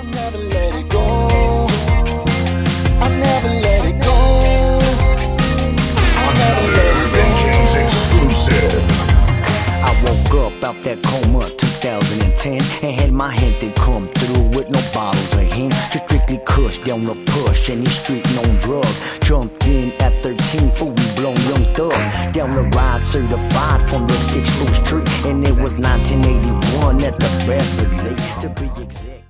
I'll never let it go. I'll never let it go. I'll never let it go. Kings exclusive. I woke up out that coma 2010 and had my hand to come through with no bottles of hen. Just strictly cush down the push and these street known drug. Jumped in at 13, fully blown young thug. Down the ride certified from the 6th Street, and it was 1981 at the Beverly to be exact.